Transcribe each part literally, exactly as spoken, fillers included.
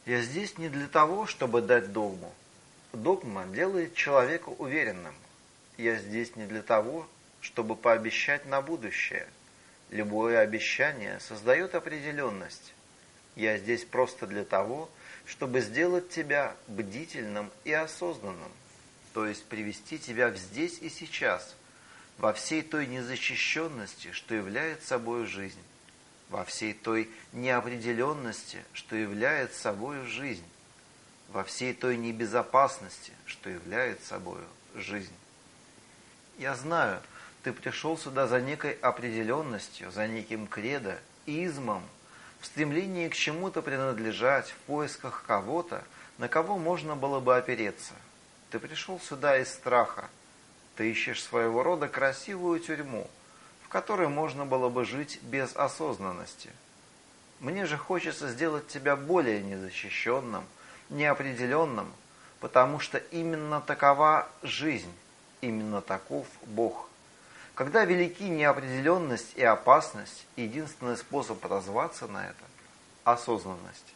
Я здесь не для того, чтобы дать догму. Догма делает человека уверенным. Я здесь не для того, чтобы пообещать на будущее. Любое обещание создает определенность. Я здесь просто для того, чтобы сделать тебя бдительным и осознанным, то есть привести тебя в здесь и сейчас, во всей той незащищенности, что является собой жизнь, во всей той неопределенности, что является собой жизнь, во всей той небезопасности, что является собой жизнь. Я знаю, ты пришел сюда за некой определенностью, за неким кредо, измом, в стремлении к чему-то принадлежать, в поисках кого-то, на кого можно было бы опереться. Ты пришел сюда из страха. Ты ищешь своего рода красивую тюрьму, в которой можно было бы жить без осознанности. Мне же хочется сделать тебя более незащищенным, неопределенным, потому что именно такова жизнь, именно таков Бог. Когда велики неопределенность и опасность, единственный способ отозваться на это – осознанность.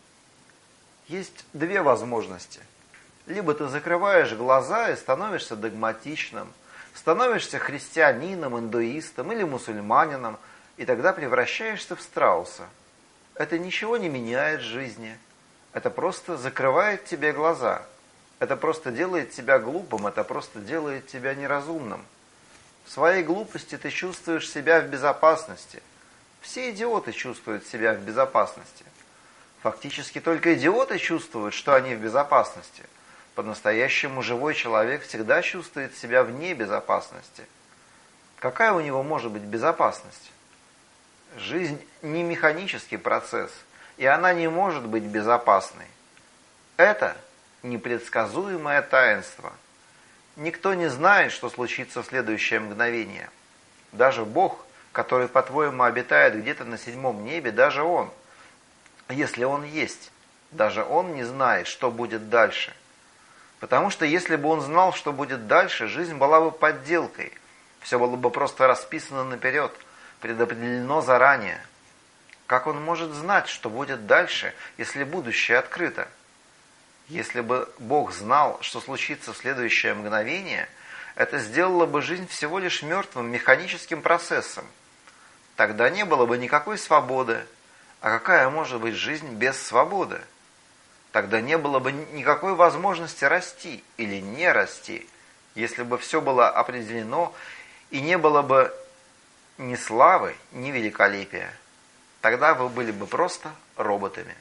Есть две возможности. Либо ты закрываешь глаза и становишься догматичным, становишься христианином, индуистом или мусульманином, и тогда превращаешься в страуса. Это ничего не меняет в жизни. Это просто закрывает тебе глаза. Это просто делает тебя глупым, это просто делает тебя неразумным. В своей глупости ты чувствуешь себя в безопасности. Все идиоты чувствуют себя в безопасности. Фактически только идиоты чувствуют, что они в безопасности. По-настоящему живой человек всегда чувствует себя вне безопасности. Какая у него может быть безопасность? Жизнь не механический процесс, и она не может быть безопасной. Это непредсказуемое таинство. Никто не знает, что случится в следующее мгновение. Даже Бог, который, по-твоему, обитает где-то на седьмом небе, даже Он, если Он есть, даже Он не знает, что будет дальше. Потому что если бы Он знал, что будет дальше, жизнь была бы подделкой. Все было бы просто расписано наперед, предопределено заранее. Как Он может знать, что будет дальше, если будущее открыто? Если бы Бог знал, что случится в следующее мгновение, это сделало бы жизнь всего лишь мертвым механическим процессом. Тогда не было бы никакой свободы. А какая может быть жизнь без свободы? Тогда не было бы никакой возможности расти или не расти, если бы все было определено и не было бы ни славы, ни великолепия. Тогда вы были бы просто роботами.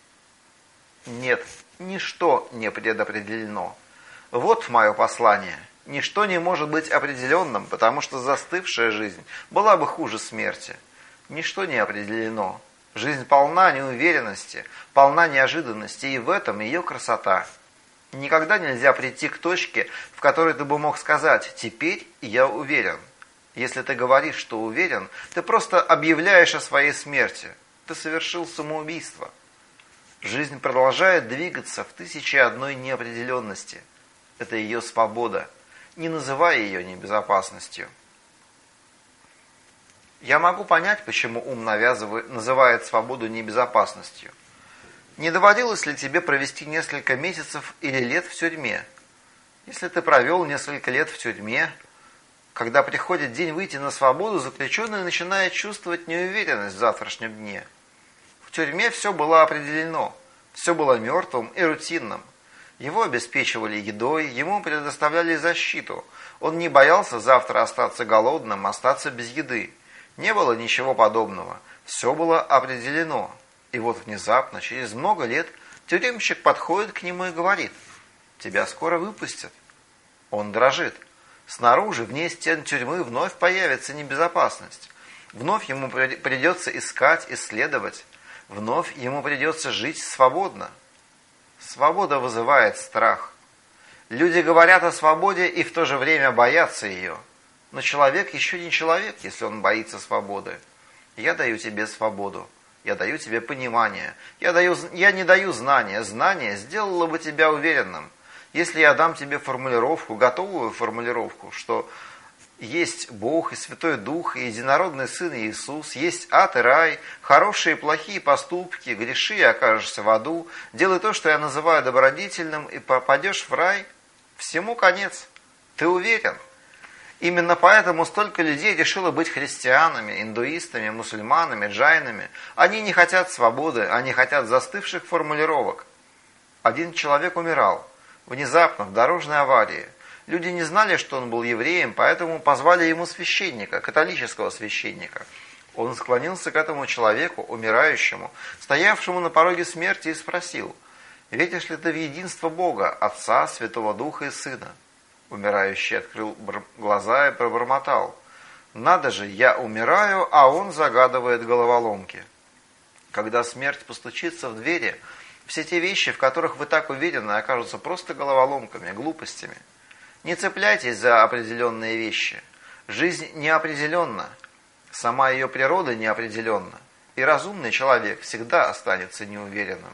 Нет, ничто не предопределено. Вот мое послание. Ничто не может быть определенным, потому что застывшая жизнь была бы хуже смерти. Ничто не определено. Жизнь полна неуверенности, полна неожиданности, и в этом ее красота. Никогда нельзя прийти к точке, в которой ты бы мог сказать «теперь я уверен». Если ты говоришь, что уверен, ты просто объявляешь о своей смерти. Ты совершил самоубийство. Жизнь продолжает двигаться в тысяче одной неопределенности. Это ее свобода. Не называй ее небезопасностью. Я могу понять, почему ум навязывает, называет свободу небезопасностью. Не доводилось ли тебе провести несколько месяцев или лет в тюрьме? Если ты провел несколько лет в тюрьме, когда приходит день выйти на свободу, заключенный начинает чувствовать неуверенность в завтрашнем дне. В тюрьме все было определено, все было мертвым и рутинным. Его обеспечивали едой, ему предоставляли защиту. Он не боялся завтра остаться голодным, остаться без еды. Не было ничего подобного. Все было определено. И вот внезапно, через много лет, тюремщик подходит к нему и говорит: «Тебя скоро выпустят». Он дрожит. Снаружи, вне стен тюрьмы, вновь появится небезопасность. Вновь ему придется искать, исследовать. Вновь ему придется жить свободно. Свобода вызывает страх. Люди говорят о свободе и в то же время боятся ее. Но человек еще не человек, если он боится свободы. Я даю тебе свободу. Я даю тебе понимание. Я, даю, я не даю знания. Знание сделало бы тебя уверенным. Если я дам тебе формулировку, готовую формулировку, что Есть Бог и Святой Дух, и Единородный Сын Иисус, есть ад и рай, хорошие и плохие поступки, греши и окажешься в аду, делай то, что я называю добродетельным, и попадешь в рай, всему конец. Ты уверен? Именно поэтому столько людей решило быть христианами, индуистами, мусульманами, джайнами. Они не хотят свободы, они хотят застывших формулировок. Один человек умирал, внезапно, в дорожной аварии. Люди не знали, что он был евреем, поэтому позвали ему священника, католического священника. Он склонился к этому человеку, умирающему, стоявшему на пороге смерти, и спросил: «Веришь ли ты в единство Бога, Отца, Святого Духа и Сына?» Умирающий открыл глаза и пробормотал: «Надо же, я умираю, а он загадывает головоломки». Когда смерть постучится в двери, все те вещи, в которых вы так уверены, окажутся просто головоломками, глупостями. Не цепляйтесь за определенные вещи. Жизнь неопределенна, сама ее природа неопределенна, и разумный человек всегда останется неуверенным.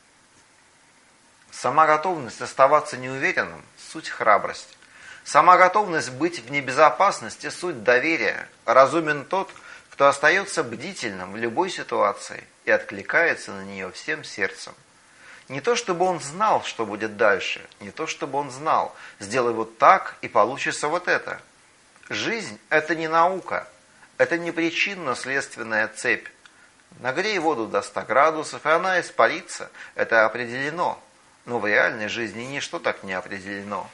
Сама готовность оставаться неуверенным – суть храбрость. Сама готовность быть в небезопасности – суть доверия. Разумен тот, кто остается бдительным в любой ситуации и откликается на нее всем сердцем. Не то, чтобы он знал, что будет дальше, не то, чтобы он знал, сделай вот так, и получится вот это. Жизнь – это не наука, это не причинно-следственная цепь. Нагрей воду до ста градусов, и она испарится, это определено. Но в реальной жизни ничто так не определено.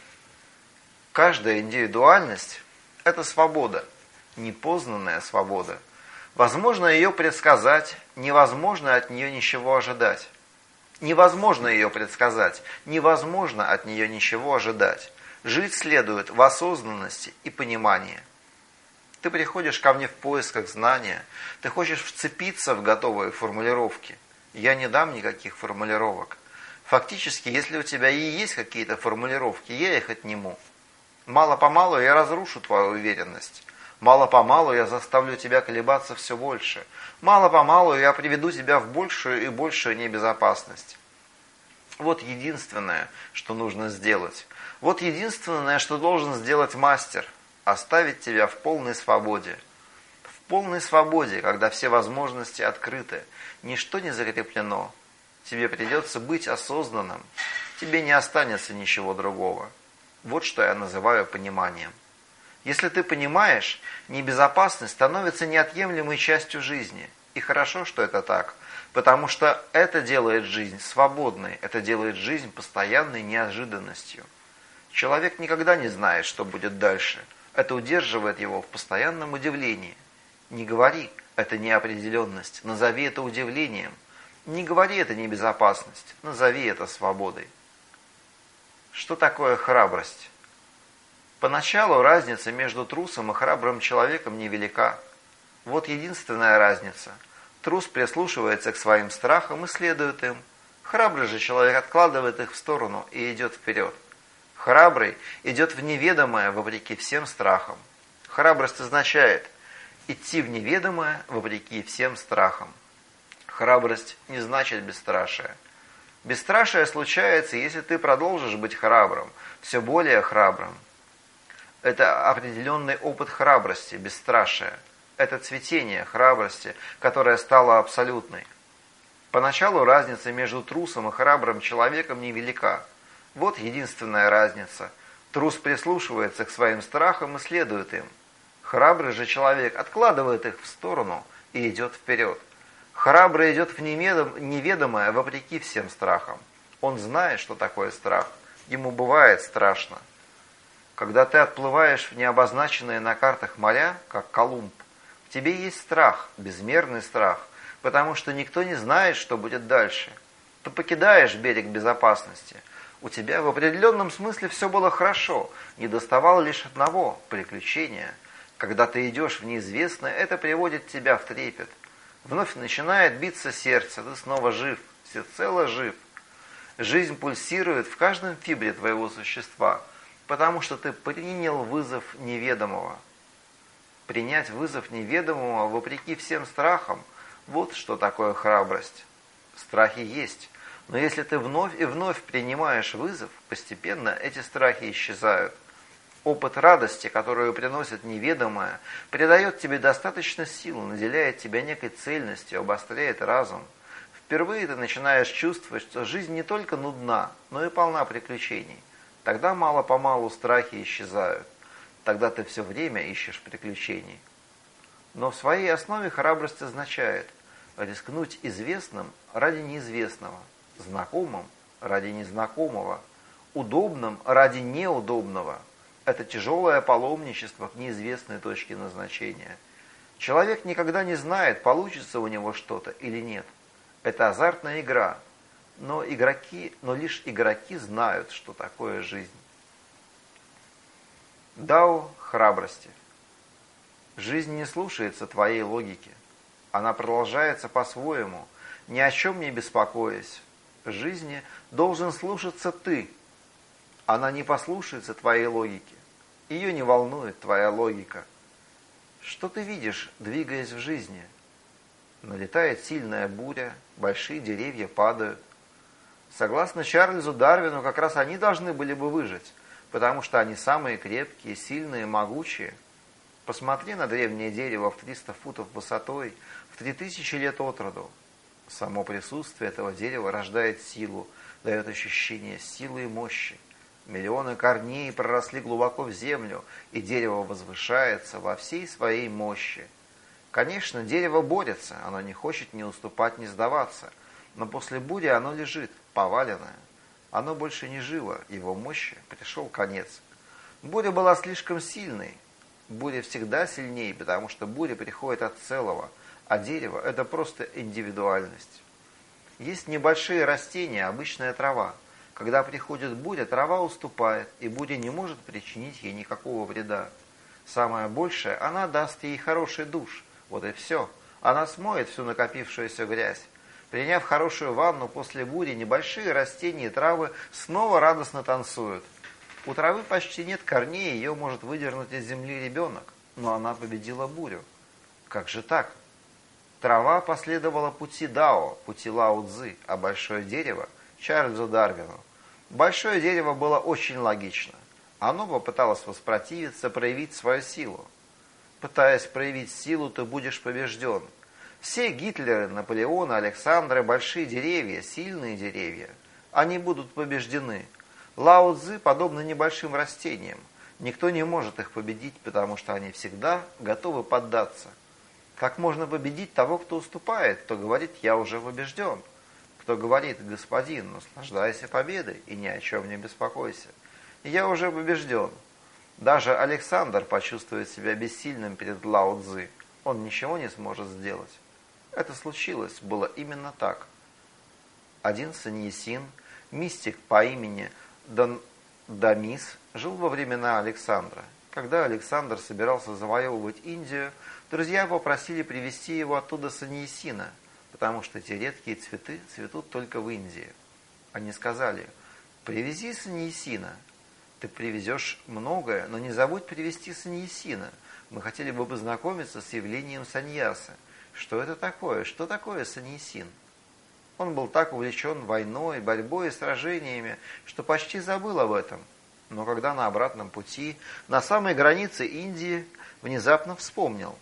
Каждая индивидуальность – это свобода, непознанная свобода. Возможно ее предсказать, невозможно от нее ничего ожидать. Невозможно ее предсказать, невозможно от нее ничего ожидать. Жить следует в осознанности и понимании. Ты приходишь ко мне в поисках знания, ты хочешь вцепиться в готовые формулировки. Я не дам никаких формулировок. Фактически, если у тебя и есть какие-то формулировки, я их отниму. Мало-помалу я разрушу твою уверенность. Мало-помалу я заставлю тебя колебаться все больше. Мало-помалу я приведу тебя в большую и большую небезопасность. Вот единственное, что нужно сделать. Вот единственное, что должен сделать мастер. Оставить тебя в полной свободе. В полной свободе, когда все возможности открыты. Ничто не закреплено. Тебе придется быть осознанным. Тебе не останется ничего другого. Вот что я называю пониманием. Если ты понимаешь, небезопасность становится неотъемлемой частью жизни. И хорошо, что это так, потому что это делает жизнь свободной, это делает жизнь постоянной неожиданностью. Человек никогда не знает, что будет дальше. Это удерживает его в постоянном удивлении. Не говори, это неопределенность, назови это удивлением. Не говори, это небезопасность, назови это свободой. Что такое храбрость? Поначалу разница между трусом и храбрым человеком невелика. Вот единственная разница. Трус прислушивается к своим страхам и следует им. Храбрый же человек откладывает их в сторону и идет вперед. Храбрый идет в неведомое вопреки всем страхам. Храбрость означает идти в неведомое вопреки всем страхам. Храбрость не значит бесстрашие. Бесстрашие случается, если ты продолжишь быть храбрым, все более храбрым. Это определенный опыт храбрости, бесстрашия. Это цветение храбрости, которое стало абсолютной. Поначалу разница между трусом и храбрым человеком невелика. Вот единственная разница. Трус прислушивается к своим страхам и следует им. Храбрый же человек откладывает их в сторону и идет вперед. Храбрый идет в неведомое вопреки всем страхам. Он знает, что такое страх. Ему бывает страшно. Когда ты отплываешь в необозначенные на картах моря, как Колумб, в тебе есть страх, безмерный страх, потому что никто не знает, что будет дальше. Ты покидаешь берег безопасности. У тебя в определенном смысле все было хорошо, недоставало лишь одного – приключения. Когда ты идешь в неизвестное, это приводит тебя в трепет. Вновь начинает биться сердце, ты снова жив, всецело жив. Жизнь пульсирует в каждом фибре твоего существа, потому что ты принял вызов неведомого. Принять вызов неведомого вопреки всем страхам – вот что такое храбрость. Страхи есть, но если ты вновь и вновь принимаешь вызов, постепенно эти страхи исчезают. Опыт радости, которую приносит неведомое, придает тебе достаточно сил, наделяет тебя некой цельностью, обостряет разум. Впервые ты начинаешь чувствовать, что жизнь не только нудна, но и полна приключений. Тогда мало-помалу страхи исчезают. Тогда ты все время ищешь приключений. Но в своей основе храбрость означает рискнуть известным ради неизвестного, знакомым ради незнакомого, удобным ради неудобного. Это тяжелое паломничество к неизвестной точке назначения. Человек никогда не знает, получится у него что-то или нет. Это азартная игра, но, игроки, но лишь игроки знают, что такое жизнь. Дао храбрости. Жизнь не слушается твоей логики. Она продолжается по-своему, ни о чем не беспокоясь. Жизни должен слушаться ты. Она не послушается твоей логики. Ее не волнует твоя логика. Что ты видишь, двигаясь в жизни? Налетает сильная буря, большие деревья падают. Согласно Чарльзу Дарвину, как раз они должны были бы выжить, потому что они самые крепкие, сильные, могучие. Посмотри на древнее дерево в триста футов высотой, в три тысячи лет от роду. Само присутствие этого дерева рождает силу, дает ощущение силы и мощи. Миллионы корней проросли глубоко в землю, и дерево возвышается во всей своей мощи. Конечно, дерево борется, оно не хочет ни уступать, ни сдаваться, но после бури оно лежит, поваленное. Оно больше не живо, его мощи пришел конец. Буря была слишком сильной. Буря всегда сильнее, потому что буря приходит от целого, а дерево – это просто индивидуальность. Есть небольшие растения, обычная трава. Когда приходит буря, трава уступает, и буря не может причинить ей никакого вреда. Самое большее, она даст ей хороший душ. Вот и все. Она смоет всю накопившуюся грязь. Приняв хорошую ванну после бури, небольшие растения и травы снова радостно танцуют. У травы почти нет корней, ее может выдернуть из земли ребенок, но она победила бурю. Как же так? Трава последовала пути Дао, пути Лао Цзы, а большое дерево – Чарльзу Дарвину. Большое дерево было очень логично. Оно попыталось воспротивиться, проявить свою силу. Пытаясь проявить силу, ты будешь побежден. Все Гитлеры, Наполеоны, Александры – большие деревья, сильные деревья. Они будут побеждены. Лао Цзы подобны небольшим растениям. Никто не может их победить, потому что они всегда готовы поддаться. Как можно победить того, кто уступает, кто говорит «я уже побежден», кто говорит «господин, наслаждайся победой и ни о чем не беспокойся». «Я уже побежден». Даже Александр почувствует себя бессильным перед Лао Цзы. Он ничего не сможет сделать. Это случилось, было именно так. Один саньясин, мистик по имени Дан Дамис, жил во времена Александра. Когда Александр собирался завоевывать Индию, друзья попросили привезти его оттуда саньясина, потому что эти редкие цветы цветут только в Индии. Они сказали: «Привези саньясина. Ты привезешь многое, но не забудь привезти саньясина. Мы хотели бы познакомиться с явлением саньяса. Что это такое? Что такое саньясин?» Он был так увлечен войной, борьбой и сражениями, что почти забыл об этом. Но когда на обратном пути, на самой границе Индии, внезапно вспомнил.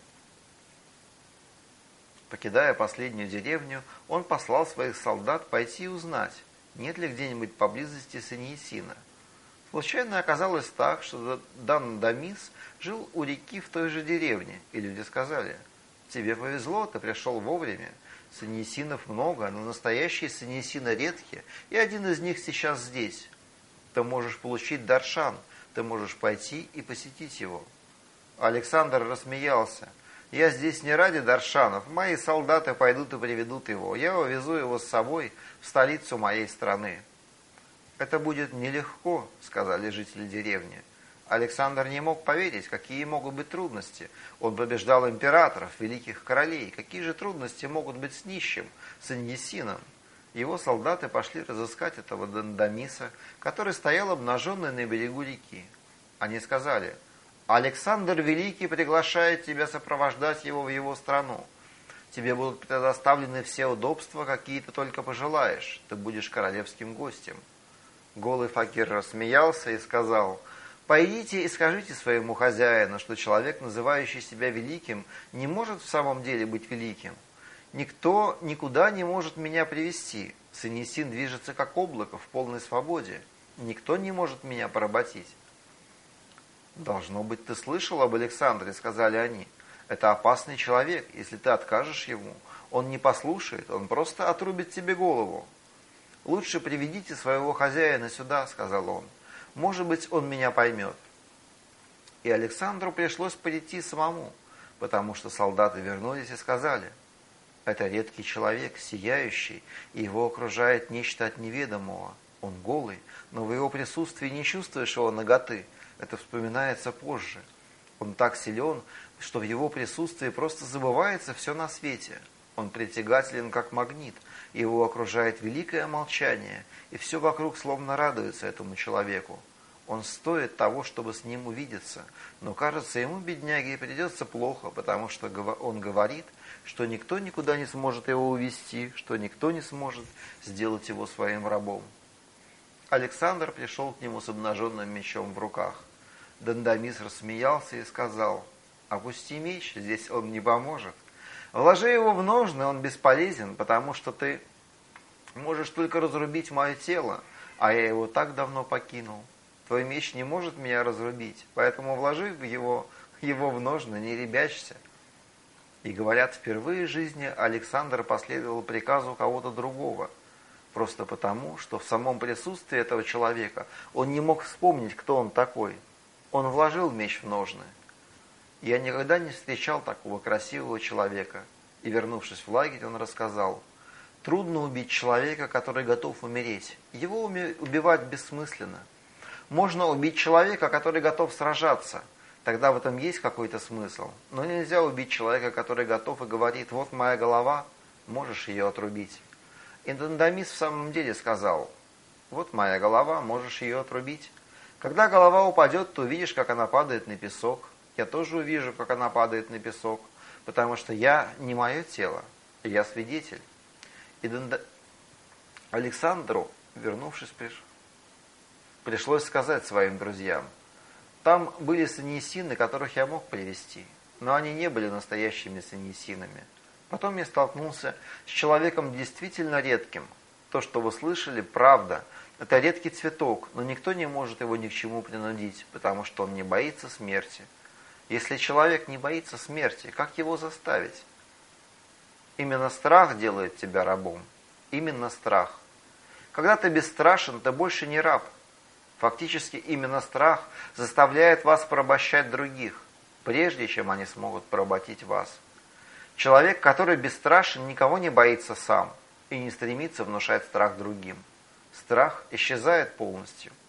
Покидая последнюю деревню, он послал своих солдат пойти узнать, нет ли где-нибудь поблизости саньясина. Случайно оказалось так, что Дан Дамис жил у реки в той же деревне, и люди сказали: «Тебе повезло, ты пришел вовремя. Саньясинов много, но настоящие саньясины редкие, и один из них сейчас здесь. Ты можешь получить даршан, ты можешь пойти и посетить его». Александр рассмеялся. «Я здесь не ради даршанов, мои солдаты пойдут и приведут его. Я увезу его с собой в столицу моей страны». «Это будет нелегко», — сказали жители деревни. Александр не мог поверить, какие могут быть трудности. Он побеждал императоров, великих королей. Какие же трудности могут быть с нищим, саньясином? Его солдаты пошли разыскать этого Дандамиса, который стоял обнаженный на берегу реки. Они сказали: «Александр Великий приглашает тебя сопровождать его в его страну. Тебе будут предоставлены все удобства, какие ты только пожелаешь. Ты будешь королевским гостем». Голый факир рассмеялся и сказал: Пойдите и скажите своему хозяину, что человек, называющий себя великим, не может в самом деле быть великим. Никто никуда не может меня привести. Саньясин движется как облако в полной свободе. Никто не может меня поработить. «Должно быть, ты слышал об Александре», — сказали они. «Это опасный человек. Если ты откажешь ему, он не послушает, он просто отрубит тебе голову». «Лучше приведите своего хозяина сюда», — сказал он. «Может быть, он меня поймет». И Александру пришлось прийти самому, потому что солдаты вернулись и сказали: «Это редкий человек, сияющий, и его окружает нечто от неведомого. Он голый, но в его присутствии не чувствуешь его наготы. Это вспоминается позже. Он так силен, что в его присутствии просто забывается все на свете. Он притягателен, как магнит, его окружает великое молчание, и все вокруг словно радуется этому человеку. Он стоит того, чтобы с ним увидеться, но, кажется, ему, бедняге, придется плохо, потому что он говорит, что никто никуда не сможет его увести, что никто не сможет сделать его своим рабом». Александр пришел к нему с обнаженным мечом в руках. Дандамис рассмеялся и сказал: «Опусти меч, здесь он не поможет. Вложи его в ножны, он бесполезен, потому что ты можешь только разрубить мое тело, а я его так давно покинул. Твой меч не может меня разрубить, поэтому вложи в его, его в ножны, не ребячься». И, говорят, впервые в жизни Александр последовал приказу кого-то другого, просто потому, что в самом присутствии этого человека он не мог вспомнить, кто он такой. Он вложил меч в ножны. Я никогда не встречал такого красивого человека. И, вернувшись в лагерь, он рассказал: трудно убить человека, который готов умереть. Его убивать бессмысленно. Можно убить человека, который готов сражаться. Тогда в этом есть какой-то смысл. Но нельзя убить человека, который готов и говорит: вот моя голова, можешь ее отрубить. И Дандамис в самом деле сказал: вот моя голова, можешь ее отрубить. Когда голова упадет, ты увидишь, как она падает на песок. Я тоже увижу, как она падает на песок, потому что я не мое тело, я свидетель. И Данда... Александру, вернувшись, приш... пришлось сказать своим друзьям: там были саньясины, которых я мог привести, но они не были настоящими саньясинами. Потом я столкнулся с человеком действительно редким. То, что вы слышали, правда. Это редкий цветок, но никто не может его ни к чему принудить, потому что он не боится смерти. Если человек не боится смерти, как его заставить? Именно страх делает тебя рабом. Именно страх. Когда ты бесстрашен, ты больше не раб. Фактически именно страх заставляет вас порабощать других, прежде чем они смогут поработить вас. Человек, который бесстрашен, никого не боится сам и не стремится внушать страх другим. Страх исчезает полностью.